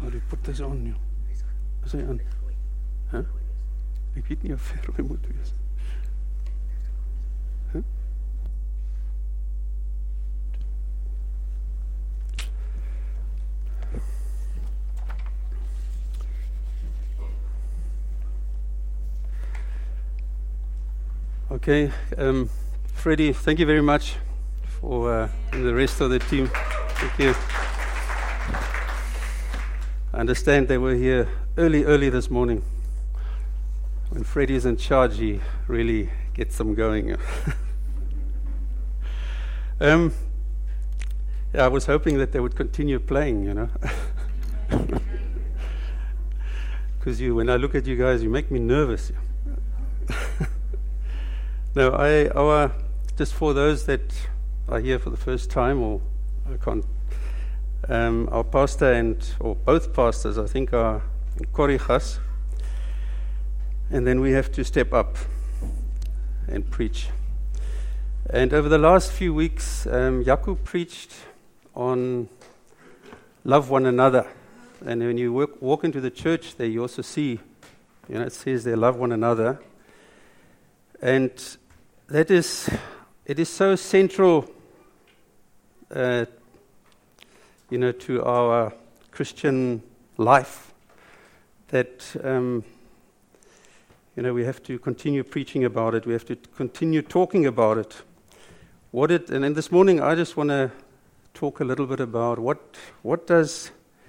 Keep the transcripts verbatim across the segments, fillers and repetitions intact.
Oh, die put this on you. Is hy aan? Huh? Ek weet nie of hy rooi moet wees. Huh? Okay, um, Freddie, thank you very much for uh, and the rest of the team. Thank you. I understand they were here early, early this morning. When Freddie is in charge, he really gets them going. um, yeah, I was hoping that they would continue playing, you know. Because you, when I look at you guys, you make me nervous. No, I, our, just for those that are here for the first time, or I can't, um, our pastor and, or both pastors, I think, are in Korigas, and then we have to step up and preach. And over the last few weeks, um, Jaco preached on love one another. And when you walk, walk into the church there, you also see, you know, it says there, love one another. And that is, it is so central, uh, you know, to our Christian life that, um, you know, we have to continue preaching about it. We have to continue talking about it. What it, and then this morning, I just want to talk a little bit about what what does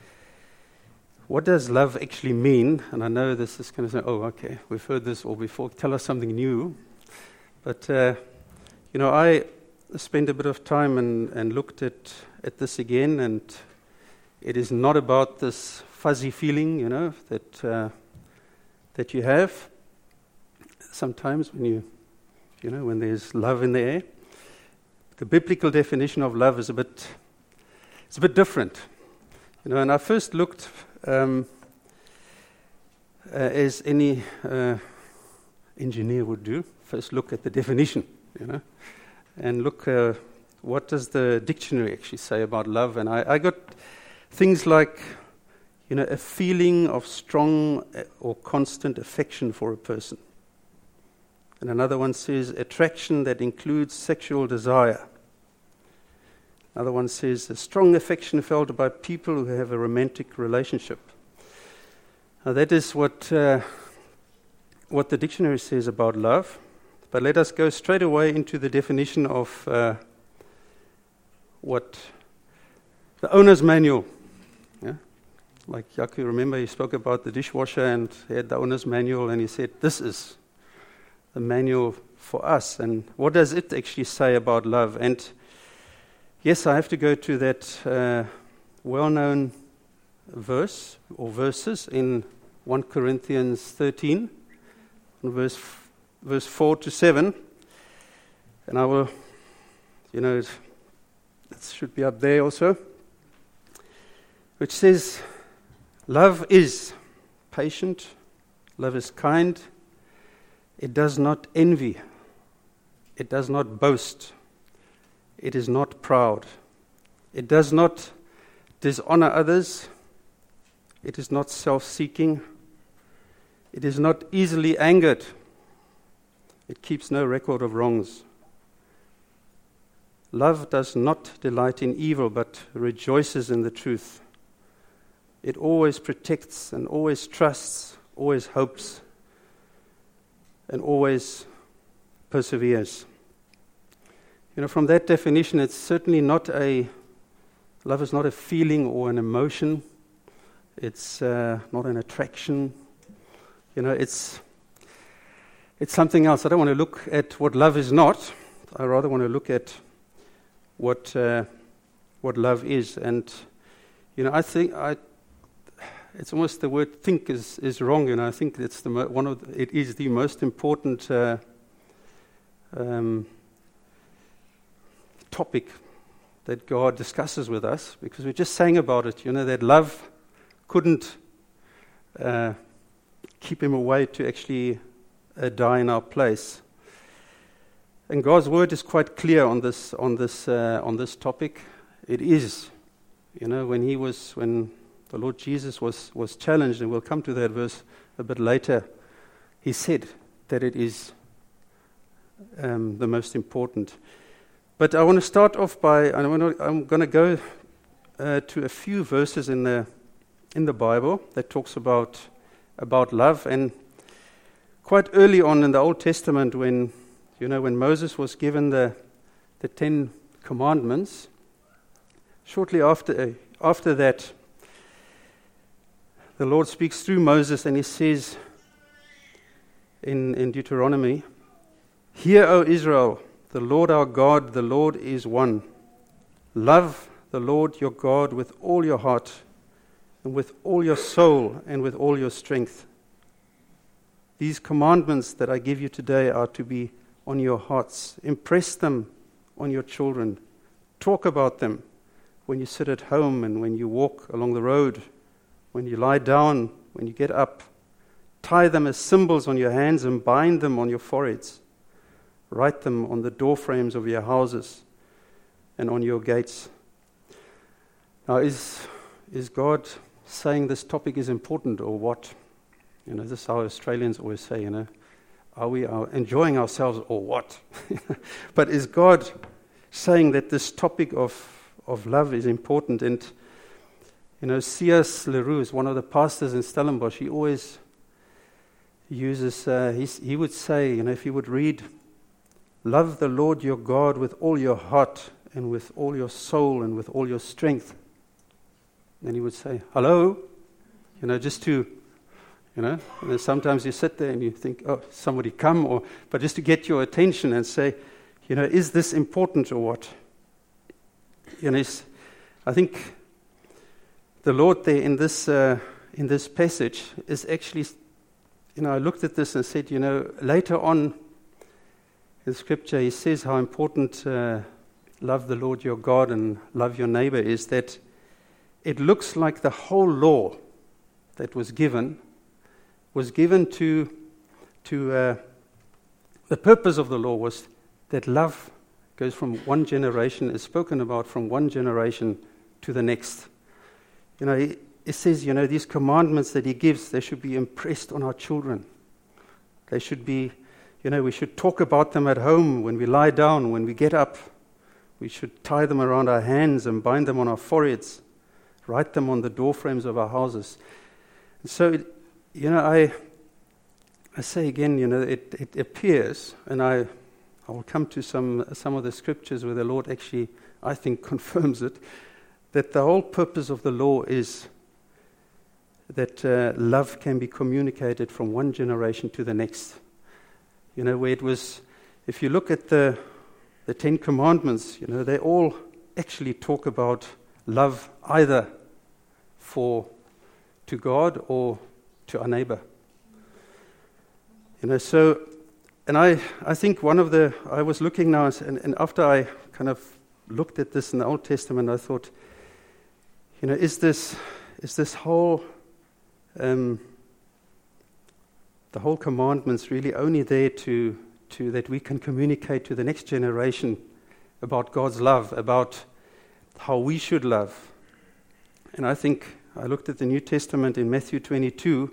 what does love actually mean. And I know this is going to say, oh, okay, we've heard this all before. Tell us something new. But, uh, you know, I spent a bit of time and, and looked at, at this again, and it is not about this fuzzy feeling, you know, that uh, that you have sometimes when you, you know, when there's love in the air. The biblical definition of love is a bit, it's a bit different, you know. And I first looked, um, uh, as any uh, engineer would do. First look at the definition, you know, and look uh, what does the dictionary actually say about love. And I, I got things like, you know, a feeling of strong or constant affection for a person. And another one says attraction that includes sexual desire. Another one says a strong affection felt by people who have a romantic relationship. Now that is what uh, what the dictionary says about love. But let us go straight away into the definition of uh, what the owner's manual. Yeah? Like Jaco, remember he spoke about the dishwasher and he had the owner's manual and he said, this is the manual for us. And what does it actually say about love? And yes, I have to go to that uh, well-known verse or verses in First Corinthians thirteen, verse verse four to seven, and I will, you know, it, it should be up there also, which says, love is patient, love is kind, it does not envy, it does not boast, it is not proud, it does not dishonor others, it is not self-seeking, it is not easily angered, it keeps no record of wrongs. Love does not delight in evil, but rejoices in the truth. It always protects and always trusts, always hopes, and always perseveres. You know, from that definition, it's certainly not a, love is not a feeling or an emotion. It's uh, not an attraction. You know, it's it's something else. I don't want to look at what love is not. I rather want to look at what uh, what love is. And you know, I think I. It's almost the word "think" is is wrong. You know, I think it's the mo- one of the, it is the most important uh, um, topic that God discusses with us, because we just sang about it. You know, that love couldn't uh, keep him away to actually uh, die in our place. And God's word is quite clear on this on this uh, on this topic. It is, you know, when he was when the Lord Jesus was, was challenged, and we'll come to that verse a bit later, he said that it is um, the most important. But I want to start off by, I wanna, I'm going to go uh, to a few verses in the in the Bible that talks about about love. And quite early on in the Old Testament, when you know when Moses was given the the Ten Commandments, shortly after uh, after that, the Lord speaks through Moses, and he says in in Deuteronomy, "Hear, O Israel, the Lord our God, the Lord is one. Love the Lord your God with all your heart, and with all your soul, and with all your strength. These commandments that I give you today are to be on your hearts. Impress them on your children. Talk about them when you sit at home and when you walk along the road, when you lie down, when you get up. Tie them as symbols on your hands and bind them on your foreheads. Write them on the door frames of your houses and on your gates." Now, is is God saying this topic is important, or what? You know, this is how Australians always say, you know, are we are enjoying ourselves or what? But is God saying that this topic of, of love is important? And, you know, C S LaRue is one of the pastors in Stellenbosch. He always uses, uh, he would say, you know, if you would read, "Love the Lord your God with all your heart and with all your soul and with all your strength." Then he would say, "Hello," you know, just to, you know, and then sometimes you sit there and you think, oh, somebody come, or, but just to get your attention and say, you know, is this important or what? You know, I think the Lord there in this uh, in this passage is actually, you know, I looked at this and said, you know, later on in Scripture, he says how important uh, love the Lord your God and love your neighbor is, that it looks like the whole law that was given was given to, to uh, the purpose of the law was that love goes from one generation, is spoken about from one generation to the next. You know, it, it says, you know, these commandments that he gives, they should be impressed on our children. They should be, you know, we should talk about them at home, when we lie down, when we get up. We should tie them around our hands and bind them on our foreheads, write them on the door frames of our houses. And so, it, you know, I I say again, you know, it, it appears, and I I will come to some some of the scriptures where the Lord actually, I think, confirms it, that the whole purpose of the law is that uh, love can be communicated from one generation to the next. You know, where it was, if you look at the the Ten Commandments, you know, they all actually talk about love either for to God or to our neighbor. You know, so, and I, I think one of the, I was looking now, and, and after I kind of looked at this in the Old Testament, I thought, you know, is this, is this whole, um, the whole commandments really only there to, to, that we can communicate to the next generation about God's love, about how we should love? And I think I looked at the New Testament in Matthew twenty-two,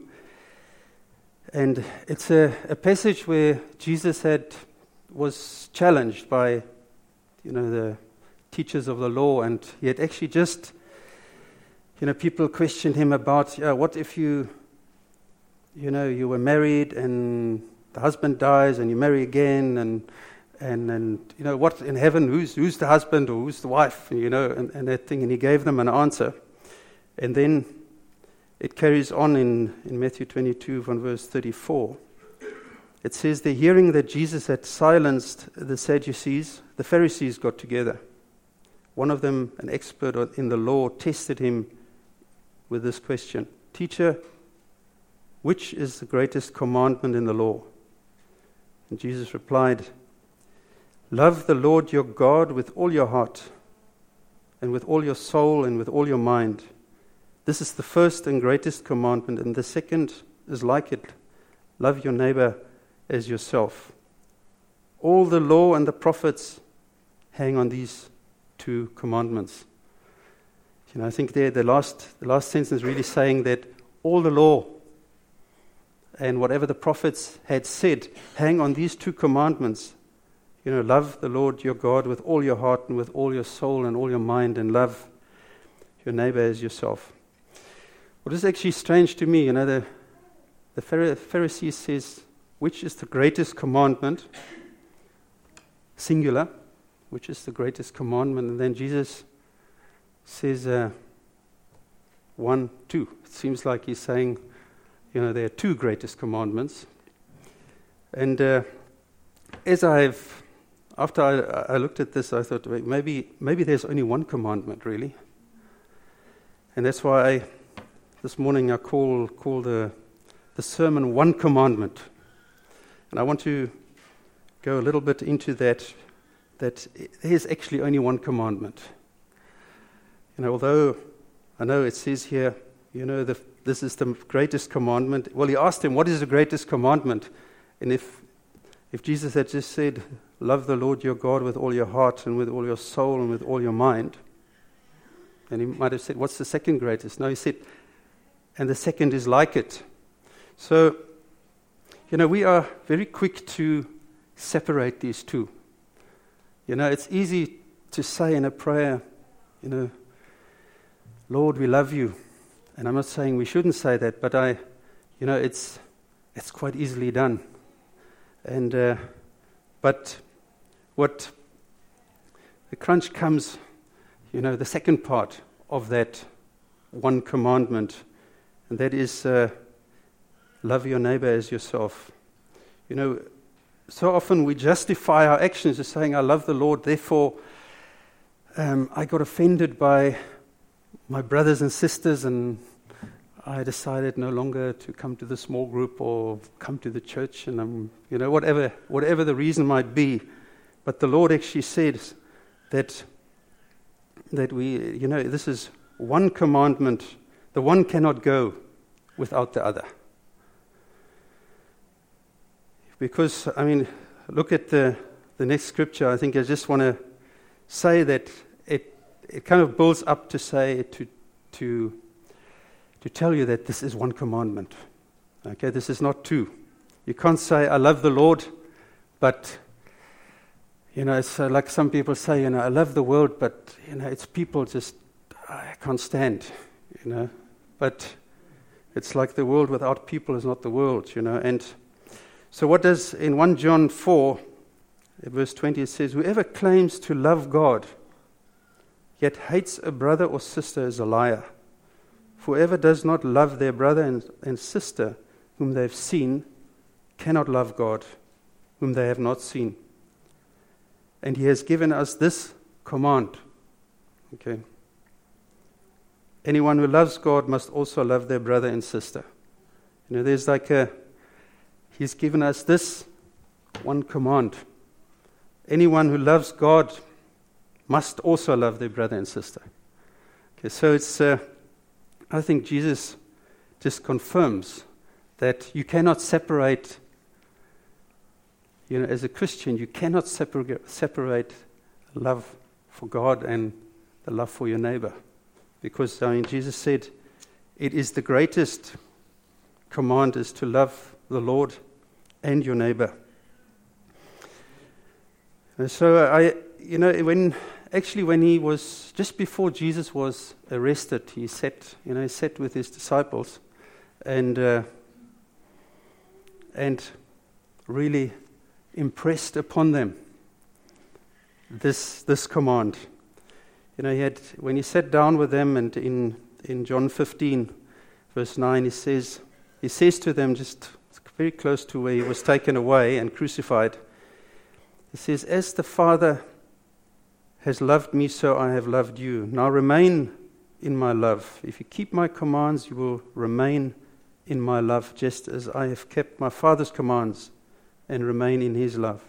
and it's a, a passage where Jesus had was challenged by, you know, the teachers of the law, and he had actually just, you know, people questioned him about, yeah, what if you, you know, you were married and the husband dies and you marry again, and and and you know, what in heaven, who's who's the husband or who's the wife, you know, and, and that thing, and he gave them an answer. And then it carries on in, in Matthew twenty-two from verse thirty-four. It says, "The hearing that Jesus had silenced the Sadducees, the Pharisees got together. One of them, an expert in the law, tested him with this question: 'Teacher, which is the greatest commandment in the law?' And Jesus replied, 'Love the Lord your God with all your heart, and with all your soul, and with all your mind. This is the first and greatest commandment, and the second is like it. Love your neighbor as yourself. All the law and the prophets hang on these two commandments.'" You know, I think there the last the last sentence is really saying that all the law and whatever the prophets had said hang on these two commandments. You know, love the Lord your God with all your heart and with all your soul and all your mind, and love your neighbor as yourself. What is actually strange to me, you know, the the Pharisee says, which is the greatest commandment? Singular, which is the greatest commandment? And then Jesus says, uh, one, two. It seems like he's saying, you know, there are two greatest commandments. And uh, as I've, after I, I looked at this, I thought, wait, maybe maybe there's only one commandment, really. And that's why I, this morning I call call the the sermon One Commandment. And I want to go a little bit into that, that there's actually only one commandment. You know, although I know it says here, you know, the, this is the greatest commandment. Well, he asked him, what is the greatest commandment? And if if Jesus had just said, love the Lord your God with all your heart and with all your soul and with all your mind, then he might have said, what's the second greatest? No, he said, and the second is like it. So, you know, we are very quick to separate these two. You know, it's easy to say in a prayer, you know, Lord, we love you. And I'm not saying we shouldn't say that, but I, you know, it's it's quite easily done. And uh, but what the crunch comes, you know, the second part of that one commandment, and that is uh, love your neighbor as yourself. You know, so often we justify our actions as saying, I love the Lord, therefore um, I got offended by my brothers and sisters, and I decided no longer to come to the small group or come to the church, and I'm, you know, whatever whatever the reason might be. But the Lord actually says that that we, you know, this is one commandment. The one cannot go without the other. Because, I mean, look at the the next scripture. I think I just want to say that it it kind of builds up to say to to to tell you that this is one commandment. Okay, this is not two. You can't say I love the Lord, but you know, it's uh, like some people say, you know, I love the world, but you know, it's people just I can't stand, you know. But it's like the world without people is not the world, you know. And so what does, in First John four, verse twenty, it says, whoever claims to love God, yet hates a brother or sister is a liar. For whoever does not love their brother and, and sister whom they have seen cannot love God, whom they have not seen. And he has given us this command. Okay. Anyone who loves God must also love their brother and sister. You know, there's like a, he's given us this one command. Anyone who loves God must also love their brother and sister. Okay, so it's, uh, I think Jesus just confirms that you cannot separate, you know, as a Christian, you cannot separate, separate love for God and the love for your neighbor. Because, I mean, Jesus said, it is the greatest command is to love the Lord and your neighbor. And so I, you know, when actually when he was just before Jesus was arrested, he sat, you know, he sat with his disciples, and uh, and really impressed upon them this this command. You know, he had when he sat down with them, and in in John fifteen, verse nine, he says he says to them, just very close to where he was taken away and crucified. He says, as the Father has loved me, so I have loved you. Now remain in my love. If you keep my commands, you will remain in my love, just as I have kept my Father's commands and remain in his love.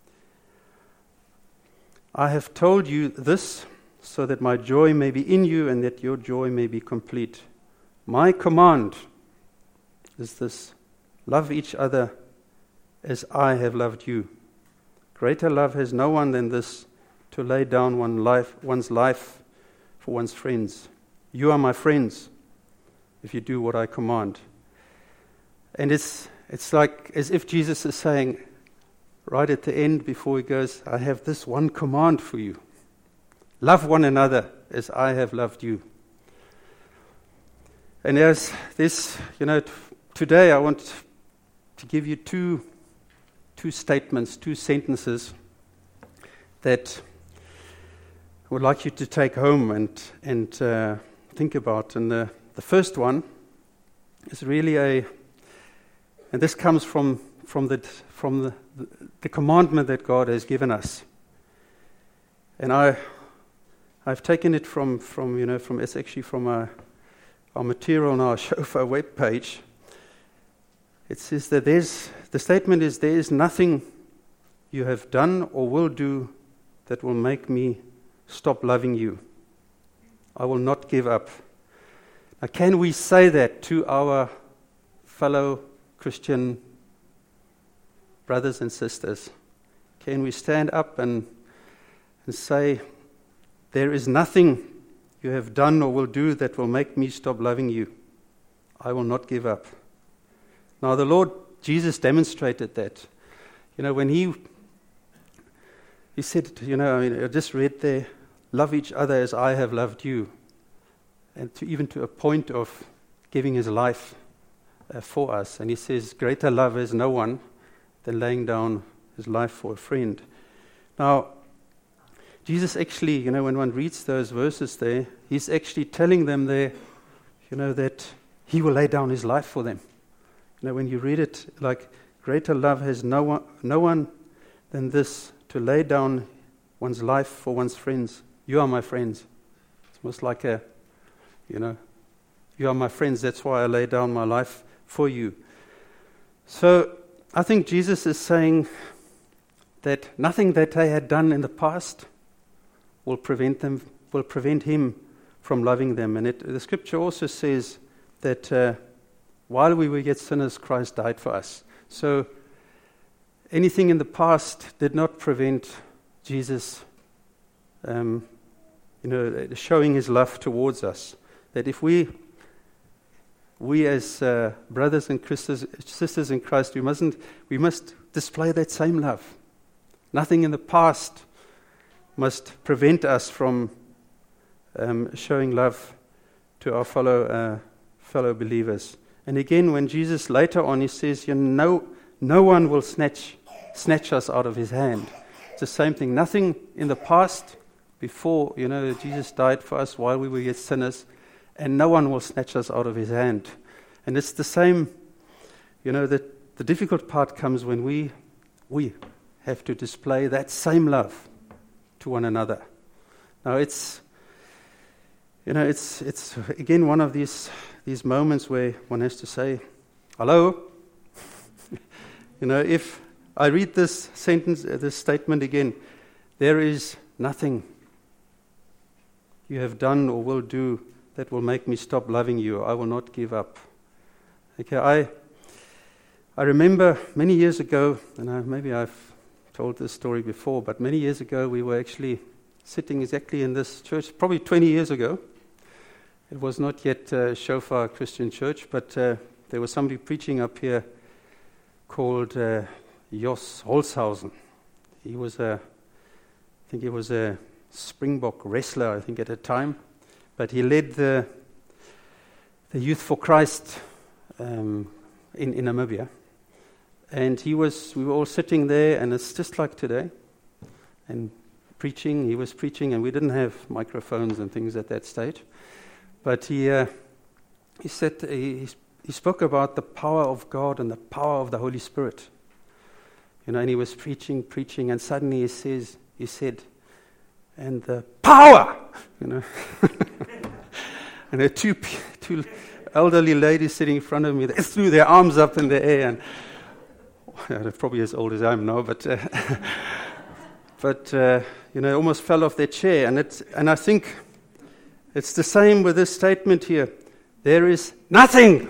I have told you this so that my joy may be in you and that your joy may be complete. My command is this: love each other as I have loved you. Greater love has no one than this, to lay down one life, one's life for one's friends. You are my friends if you do what I command. And it's it's like as if Jesus is saying, right at the end before he goes, I have this one command for you. Love one another as I have loved you. And as this, you know, t- today I want to give you two two statements, two sentences that I would like you to take home and and uh, think about. And the, the first one is really a, and this comes from from the from the, the, the commandment that God has given us. And I I've taken it from from you know from it's actually from our, our material on our Shofar webpage. It says that there's the statement is there is nothing you have done or will do that will make me stop loving you. I will not give up. Now, can we say that to our fellow Christian brothers and sisters? Can we stand up and, and say, there is nothing you have done or will do that will make me stop loving you? I will not give up. Now, the Lord Jesus demonstrated that. You know, when he he said, you know, I mean, I just read there, love each other as I have loved you. And to even to a point of giving his life uh, for us. And he says, greater love is no one than laying down his life for a friend. Now, Jesus actually, you know, when one reads those verses there, he's actually telling them there, you know, that he will lay down his life for them. You know, when you read it, like, greater love has no one, no one than this, to lay down one's life for one's friends. You are my friends. It's almost like a, you know, you are my friends, that's why I lay down my life for you. So, I think Jesus is saying that nothing that they had done in the past will prevent them, will prevent him from loving them. And it, the scripture also says that uh, while we were yet sinners, Christ died for us. So anything in the past did not prevent Jesus, um, you know, showing his love towards us. That if we, we as uh, brothers and sisters, sisters in Christ, we mustn't, we must display that same love. Nothing in the past must prevent us from um, showing love to our fellow uh, fellow believers. And again, when Jesus later on he says, "You know, no one will snatch snatch us out of his hand." It's the same thing. Nothing in the past, before you know Jesus died for us while we were yet sinners, and no one will snatch us out of his hand. And it's the same. You know that the difficult part comes when we we have to display that same love to one another. Now it's, you know, it's it's again one of these these moments where one has to say, "Hello." You know, if I read this sentence, uh, this statement again, there is nothing you have done or will do that will make me stop loving you. I will not give up. Okay, I I remember many years ago, and I, maybe I've told this story before, but many years ago we were actually sitting exactly in this church, probably twenty years ago. It was not yet uh, Shofar Christian Church, but uh, there was somebody preaching up here called uh, Jos Holzhausen. He was a, I think he was a Springbok wrestler, I think at the time, but he led the the Youth for Christ um, in, in Namibia. And he was, we were all sitting there, and it's just like today, and preaching, he was preaching, and we didn't have microphones and things at that stage. But he uh, he said, he, he spoke about the power of God and the power of the Holy Spirit. You know, and he was preaching, preaching, and suddenly he says, he said, and the power, you know. And there are two, two elderly ladies sitting in front of me, they threw their arms up in the air, and they're probably as old as I am now, but uh, but uh, you know, almost fell off their chair. And it's and I think it's the same with this statement here. There is nothing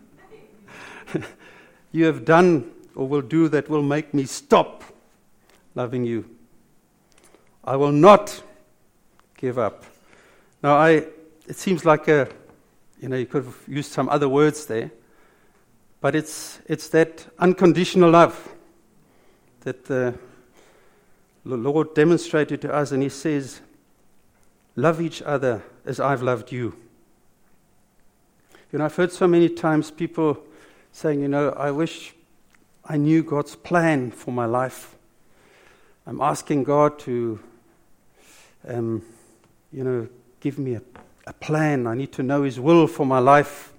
you have done or will do that will make me stop loving you. I will not give up. Now, I it seems like a, you know, you could have used some other words there, but it's it's that unconditional love that the Lord demonstrated to us, and He says, love each other as I've loved you. You know, I've heard so many times people saying, you know, I wish I knew God's plan for my life. I'm asking God to, um, you know, give me a, a plan. I need to know His will for my life.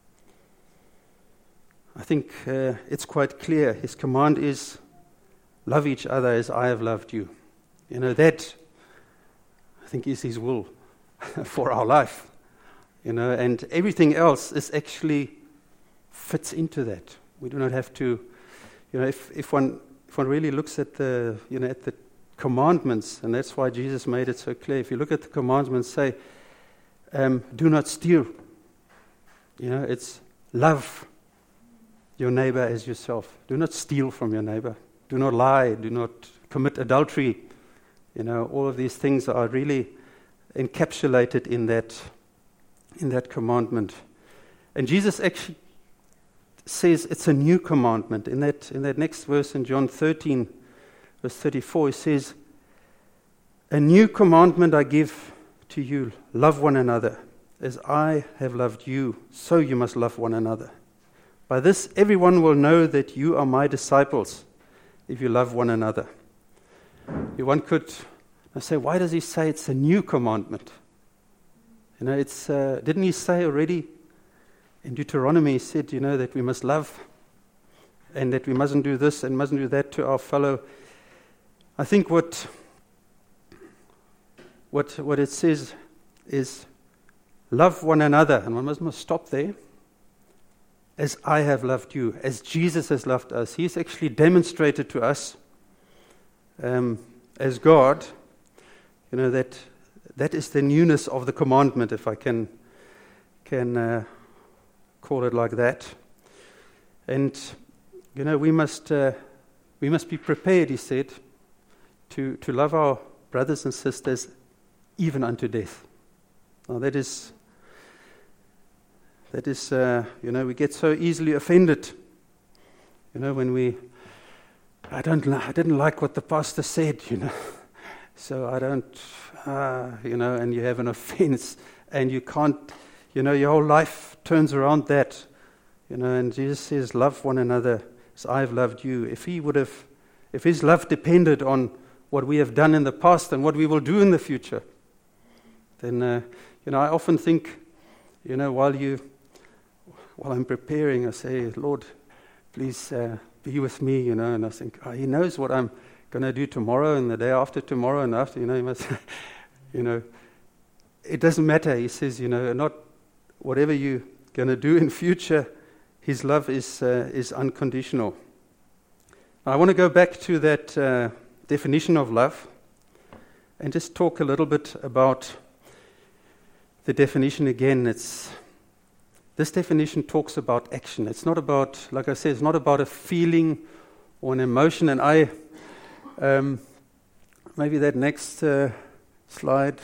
I think uh, it's quite clear. His command is, love each other as I have loved you. You know, that, I think, is His will for our life. You know, and everything else is actually fits into that. We do not have to, you know, if, if one if one really looks at the, you know, at the commandments, and that's why Jesus made it so clear. If you look at the commandments, say, um, do not steal. You know, it's love your neighbor as yourself. Do not steal from your neighbor. Do not lie. Do not commit adultery. You know, all of these things are really encapsulated in that in that commandment. And Jesus actually says it's a new commandment. In that in that next verse in John thirteen, verse thirty-four, He says, a new commandment I give to you, love one another. As I have loved you, so you must love one another. By this everyone will know that you are my disciples, if you love one another. One could say, why does He say it's a new commandment? You know, it's uh, didn't He say already in Deuteronomy? He said, you know, that we must love, and that we mustn't do this and mustn't do that to our fellow. I think what what what it says is, love one another, and one must, must stop there. As I have loved you, as Jesus has loved us. He's actually demonstrated to us, um, as God, you know, that that is the newness of the commandment, if I can can uh, call it like that. And you know, we must uh, we must be prepared, He said, to to love our brothers and sisters even unto death. Now that is. That is, uh, you know, we get so easily offended. You know, when we, I don't, I didn't like what the pastor said, you know, so I don't, uh, you know, and you have an offense, and you can't, you know, your whole life turns around that, you know. And Jesus says, "Love one another as I've loved you." If He would have, if His love depended on what we have done in the past and what we will do in the future, then, uh, you know, I often think, you know, while you. While I'm preparing, I say, Lord, please uh, be with me, you know. And I think, oh, He knows what I'm going to do tomorrow and the day after tomorrow and after, you know. He must, you know, it doesn't matter. He says, you know, not whatever you're going to do in future, His love is uh, is unconditional. I want to go back to that uh, definition of love and just talk a little bit about the definition again. It's This definition talks about action. It's not about, like I said, it's not about a feeling or an emotion. And I, um, maybe that next uh, slide,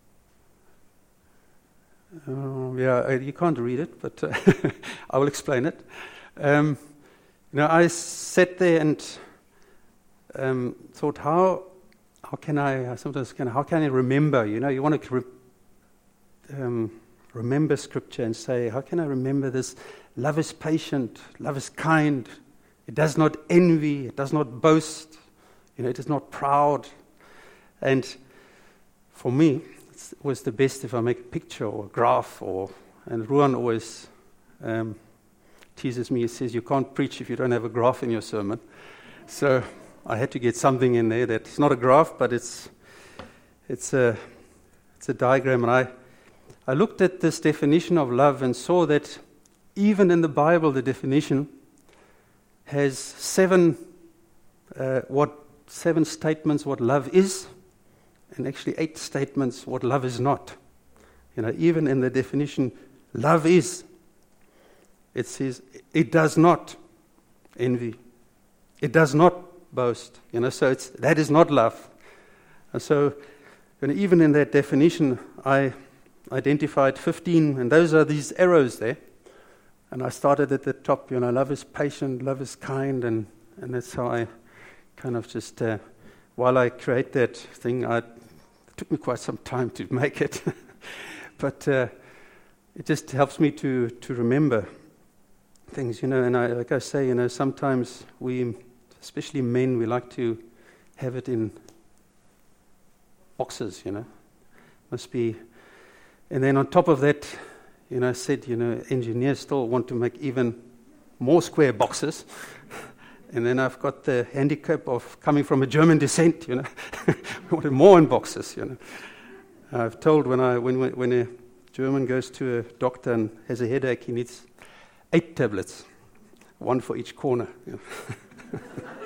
uh, yeah, you can't read it, but uh, I will explain it. Um, you know, I sat there and um, thought, how how can I, sometimes, can, how can I remember? You know, you want to re- um, remember Scripture and say, how can I remember this? Love is patient, love is kind, it does not envy, it does not boast, you know, it is not proud. And for me, it was the best if I make a picture or a graph, or, and Ruan always um, teases me, he says, you can't preach if you don't have a graph in your sermon. So I had to get something in there that's not a graph, but it's it's a, it's a diagram, and I I looked at this definition of love and saw that even in the Bible, the definition has seven uh, what seven statements what love is, and actually eight statements what love is not. You know, even in the definition, love is. It says it does not envy, it does not boast. You know, so it's that is not love. And so, you know, even in that definition, I. identified fifteen, and those are these arrows there. And I started at the top, you know, love is patient, love is kind, and, and that's how I kind of just, uh, while I create that thing, I, it took me quite some time to make it. But uh, it just helps me to, to remember things, you know, and I, like I say, you know, sometimes we, especially men, we like to have it in boxes, you know. Must be, and then on top of that, you know, I said, you know, engineers still want to make even more square boxes. And then I've got the handicap of coming from a German descent, you know. We wanted more in boxes, you know. I've told when I when when a German goes to a doctor and has a headache, he needs eight tablets, one for each corner. You know.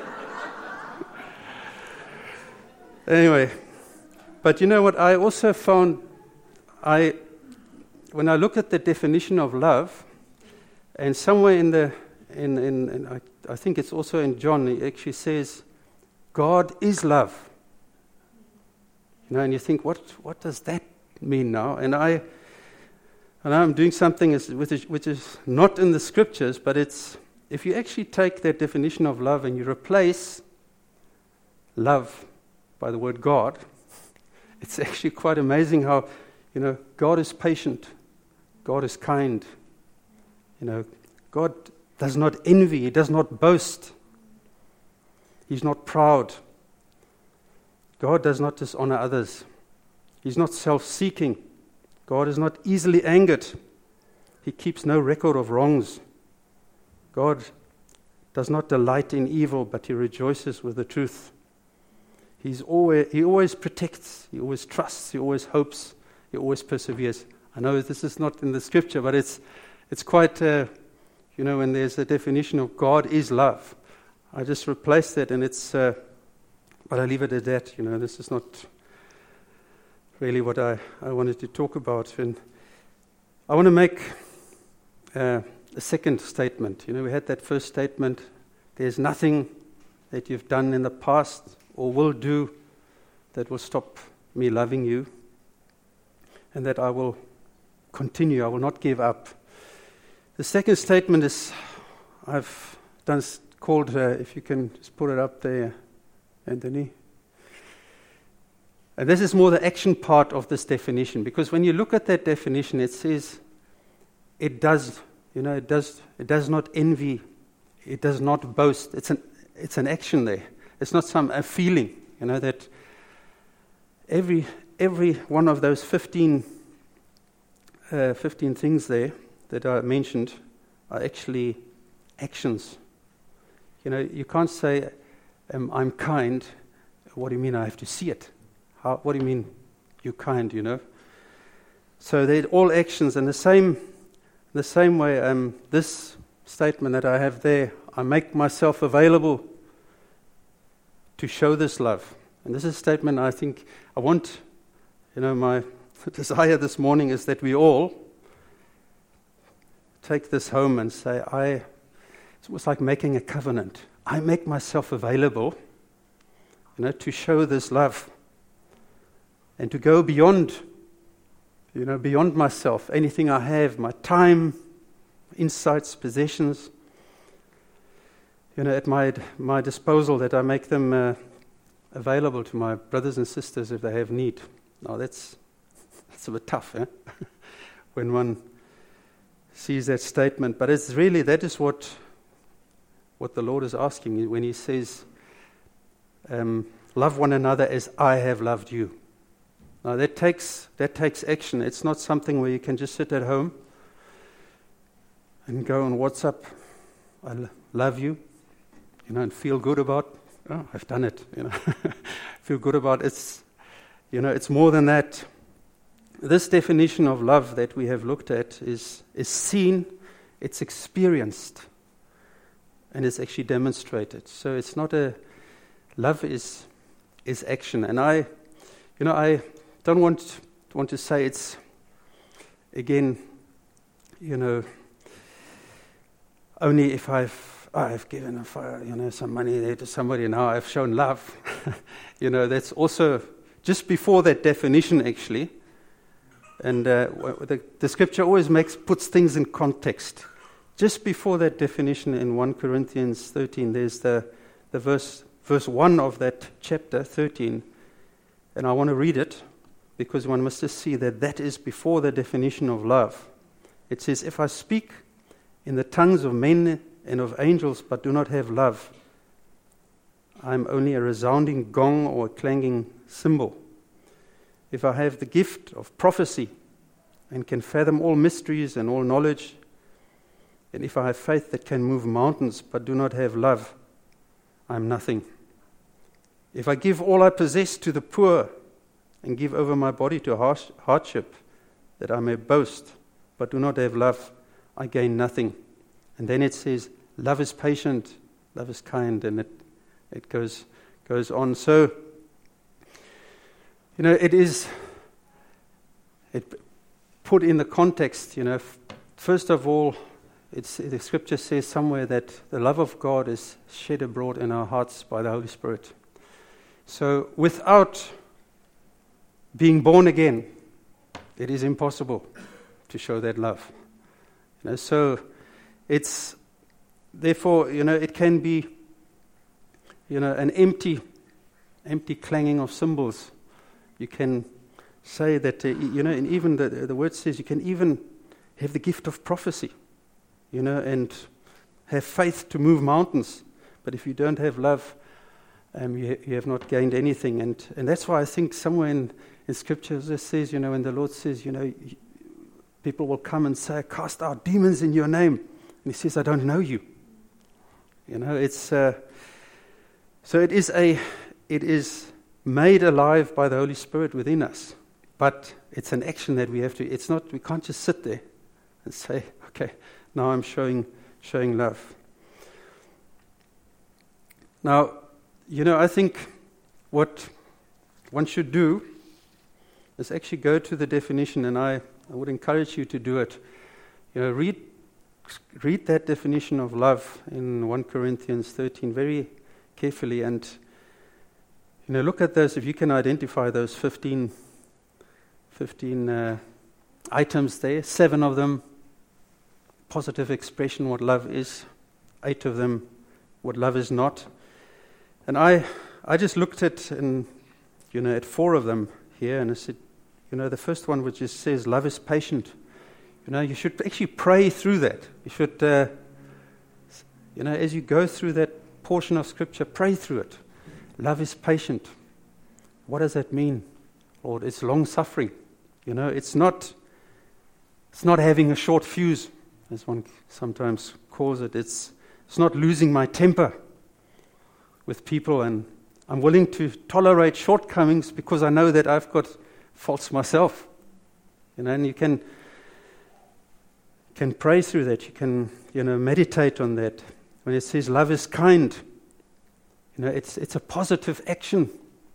Anyway, but you know what? I also found, I when I look at the definition of love, and somewhere in the in in, in I, I think it's also in John, it actually says, God is love. You know, and you think, what what does that mean now? And I, and I'm doing something is, which, is, which is not in the scriptures, but it's, if you actually take that definition of love and you replace love by the word God, it's actually quite amazing how, you know, God is patient, God is kind, you know, God does not envy, He does not boast, He's not proud. God does not dishonor others. He's not self-seeking. God is not easily angered. He keeps no record of wrongs. God does not delight in evil, but He rejoices with the truth. He's always, he always protects. He always trusts. He always hopes. He always perseveres. I know this is not in the scripture, but it's it's quite, uh, you know, when there's a definition of God is love. I just replaced that, and it's... Uh, But I leave it at that, you know, this is not really what I, I wanted to talk about. And I want to make uh, a second statement. You know, we had that first statement, there's nothing that you've done in the past or will do that will stop me loving you, and that I will continue, I will not give up. The second statement is, I've done called, uh, if you can just put it up there, Anthony. And this is more the action part of this definition, because when you look at that definition, it says it does, you know, it does, it does not envy, it does not boast. It's an, it's an action there. It's not some a feeling, you know, that every every one of those fifteen, uh, fifteen things there that I mentioned are actually actions. You know, you can't say, Um, I'm kind. What do you mean I have to see it? How, what do you mean you're kind, you know? So they're all actions, and the same the same way, um, this statement that I have there, I make myself available to show this love. And this is a statement I think I want, you know, my desire this morning is that we all take this home and say, I, it was like making a covenant. I make myself available, you know, to show this love and to go beyond, you know, beyond myself, anything I have, my time, insights, possessions, you know, at my my disposal, that I make them uh, available to my brothers and sisters if they have need. Now that's that's a bit tough, eh? When one sees that statement, but it's really, that is what. What the Lord is asking you when He says, um, love one another as I have loved you. Now that takes that takes action. It's not something where you can just sit at home and go on WhatsApp, I l- love you, you know, and feel good about, oh, I've done it, you know. Feel good about it. It's, you know, it's more than that. This definition of love that we have looked at is is seen, it's experienced, and it's actually demonstrated. So it's not a, love is is action. And I, you know, I don't want want to say it's, again, you know, only if I've I've given a, you know, some money there to somebody, now I've shown love. You know, that's also just before that definition. Actually, And uh, the, the scripture always makes puts things in context. Just before that definition in First Corinthians thirteen, there's the, the verse, verse one of that chapter, thirteen. And I want to read it, because one must just see that that is before the definition of love. It says, if I speak in the tongues of men and of angels, but do not have love, I am only a resounding gong or a clanging cymbal. If I have the gift of prophecy and can fathom all mysteries and all knowledge, and if I have faith that can move mountains, but do not have love, I am nothing. If I give all I possess to the poor and give over my body to harsh hardship, that I may boast, but do not have love, I gain nothing. And then it says, love is patient, love is kind, and it it goes goes on. So, you know, it is it put in the context. You know, f- first of all, it's the scripture says somewhere that the love of God is shed abroad in our hearts by the Holy Spirit. So, without being born again, it is impossible to show that love. You know, so it's therefore, you know, it can be, you know, an empty, empty clanging of cymbals. You can say that, uh, you know, and even the the word says you can even have the gift of prophecy, you know, and have faith to move mountains. But if you don't have love, um, you, you have not gained anything. And and that's why I think somewhere in in Scripture it says, you know, when the Lord says, you know, people will come and say, cast out demons in your name. And he says, I don't know you. You know, it's, uh, so it is a, it is made alive by the Holy Spirit within us. But it's an action that we have to, it's not, we can't just sit there and say, okay, now I'm showing, showing love. Now, you know, I think what one should do is actually go to the definition, and I, I would encourage you to do it. You know, read read that definition of love in First Corinthians thirteen very carefully, and you know, look at those. If you can identify those fifteen, fifteen uh, items there, seven of them positive expression what love is, eight of them what love is not, and I I just looked at and you know at four of them here, and I said, you know, the first one which just says love is patient. You know, you should actually pray through that. You should, uh, you know, as you go through that portion of Scripture, pray through it. Love is patient. What does that mean, Lord? It's long-suffering. You know, it's not, it's not having a short fuse, as one sometimes calls it. It's, it's not losing my temper with people, and I'm willing to tolerate shortcomings because I know that I've got faults myself. You know, and you can can pray through that. You can, you know, meditate on that. When it says love is kind, you know, it's it's a positive action.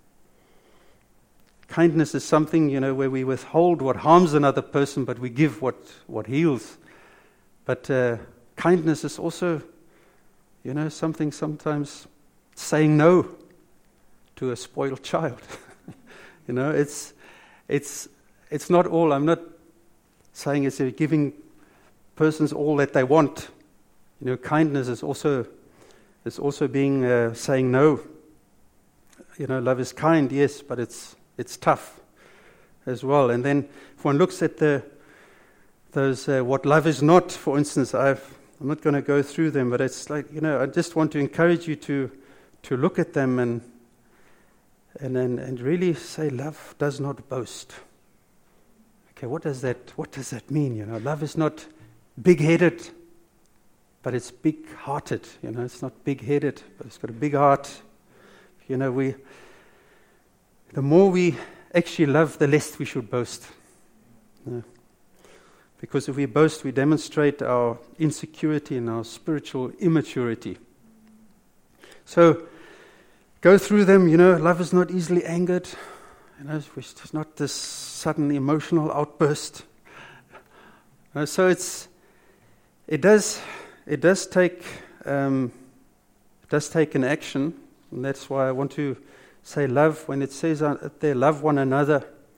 Kindness is something, you know, where we withhold what harms another person, but we give what, what heals. But uh, kindness is also, you know, something sometimes saying no to a spoiled child. You know, it's it's it's not all. I'm not saying it's giving persons all that they want. You know, kindness is also is also being uh, saying no. You know, love is kind, yes, but it's it's tough as well. And then if one looks at the those uh, what love is not, for instance, I've I'm not going to go through them, but it's like, you know, I just want to encourage you to to look at them and and and, and really say love does not boast. Okay, what does that what does that mean? You know, love is not big-headed, but it's big-hearted. You know, it's not big-headed, but it's got a big heart. You know, we the more we actually love, the less we should boast. You know? Because if we boast, we demonstrate our insecurity and our spiritual immaturity. So, go through them. You know, love is not easily angered. You know, it's not this sudden emotional outburst. Uh, so it's it does it does take um, it does take an action, and that's why I want to say love. When it says uh, there, love one another,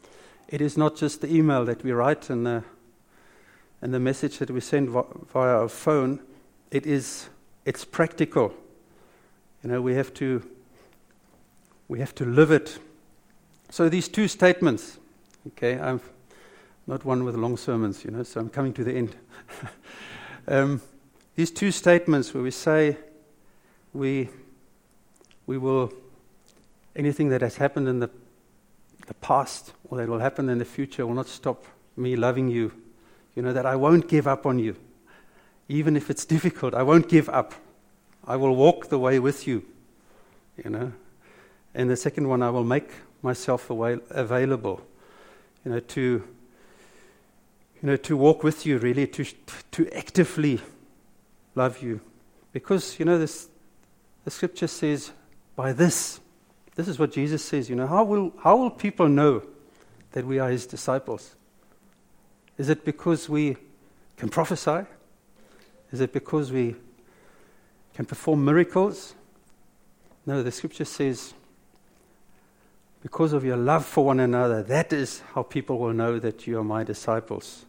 it is not just the email that we write and the, and the message that we send vi- via our phone. It is, it's practical. You know, we have to, we have to live it. So these two statements, okay, I'm not one with long sermons, you know, so I'm coming to the end. um, these two statements where we say we we will, anything that has happened in the, the past or that will happen in the future will not stop me loving you. You know, that I won't give up on you. Even if it's difficult, I won't give up. I will walk the way with you, you know. And the second one, I will make myself avail- available, you know, to, you know, to walk with you, really, to to actively love you. Because, you know, this the scripture says, by this, this is what Jesus says, you know, how will how will people know that we are his disciples? Is it because we can prophesy? Is it because we can perform miracles? No, the scripture says, because of your love for one another, that is how people will know that you are my disciples.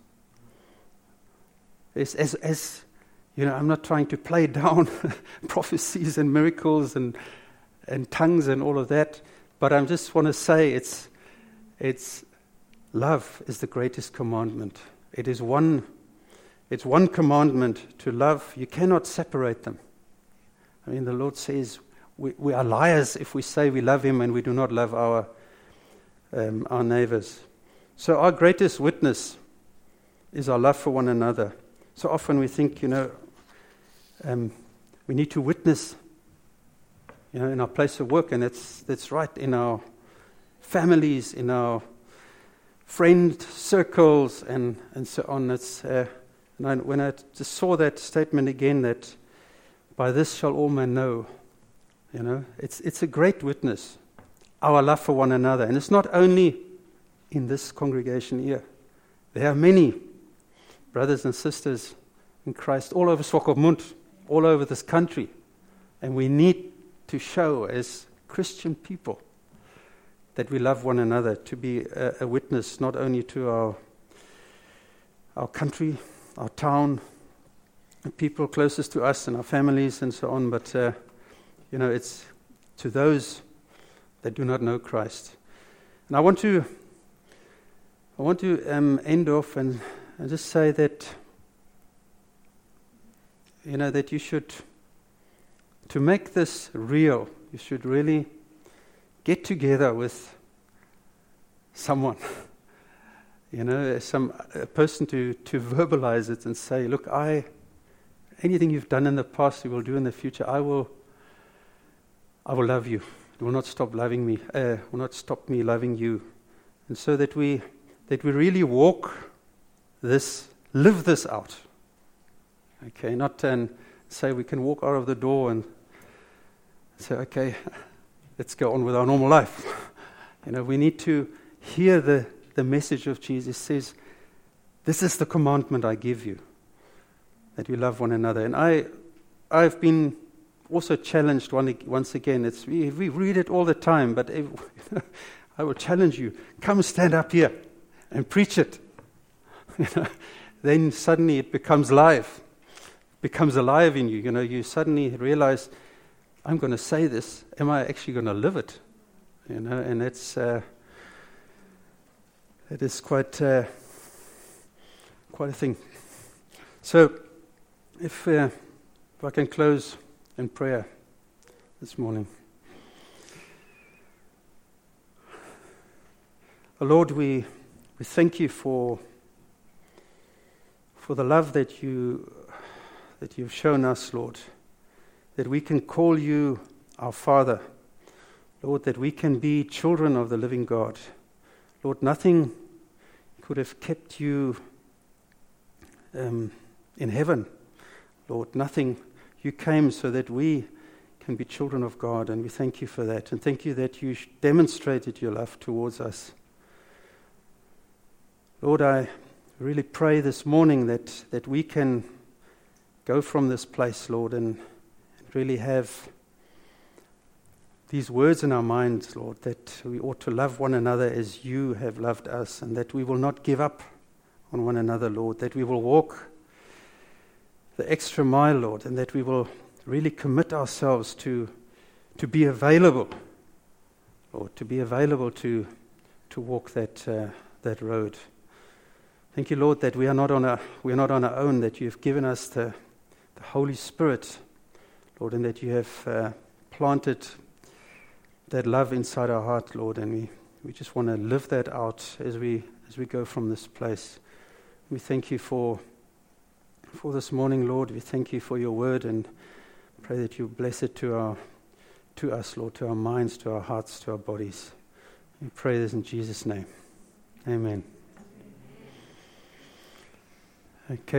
As, as, as you know, I'm not trying to play down prophecies and miracles and and tongues and all of that, but I just want to say it's it's love is the greatest commandment. It is one, it's one commandment to love. You cannot separate them. I mean, the Lord says we, we are liars if we say we love him and we do not love our um, our neighbors. So our greatest witness is our love for one another. So often we think, you know, um, we need to witness, you know, in our place of work, and that's that's right, in our families, in our friend circles, and, and so on. It's, uh, and I, when I just saw that statement again, that by this shall all men know, you know, it's it's a great witness, our love for one another. And it's not only in this congregation here. There are many brothers and sisters in Christ all over Swakopmund, all over this country. And we need to show as Christian people that we love one another, to be a, a witness not only to our our country, our town, the people closest to us and our families and so on, but uh, you know, it's to those that do not know Christ. And I want to I want to um, end off and, and just say that, you know, that you should, to make this real, you should really get together with someone, you know, some a person to, to verbalize it and say, look, I, anything you've done in the past, you will do in the future, I will, I will love you. It will not stop loving me, uh, will not stop me loving you. And so that we, that we really walk this, live this out. Okay, not then say we can walk out of the door and say, okay, let's go on with our normal life. You know, we need to hear the, the message of Jesus. Says, this is the commandment I give you, that you love one another. And I, I've been also challenged one, once again. It's we, we read it all the time, but if, I will challenge you. Come stand up here and preach it. You know, then suddenly it becomes live. Becomes alive in you. You know, you suddenly realize, I'm going to say this. Am I actually going to live it? You know, and that's uh, it is quite uh, quite a thing. So, if uh, if I can close in prayer this morning, oh Lord, we we thank you for for the love that you that you've shown us, Lord. That we can call you our Father. Lord, that we can be children of the living God. Lord, nothing could have kept you um, in heaven. Lord, nothing. You came so that we can be children of God, and we thank you for that. And thank you that you demonstrated your love towards us. Lord, I really pray this morning that, that we can go from this place, Lord, and really have these words in our minds, Lord, that we ought to love one another as you have loved us, and that we will not give up on one another, Lord, that we will walk the extra mile, Lord, and that we will really commit ourselves to to be available, Lord, to be available to to walk that uh, that road. Thank you, Lord, that we are not on our we are not on our own, that you have given us the the Holy Spirit, Lord, and that you have uh, planted that love inside our heart, Lord, and we, we just want to live that out as we as we go from this place. We thank you for for this morning, Lord. We thank you for your word, and pray that you bless it to our to us, Lord, to our minds, to our hearts, to our bodies. We pray this in Jesus' name. Amen. Okay.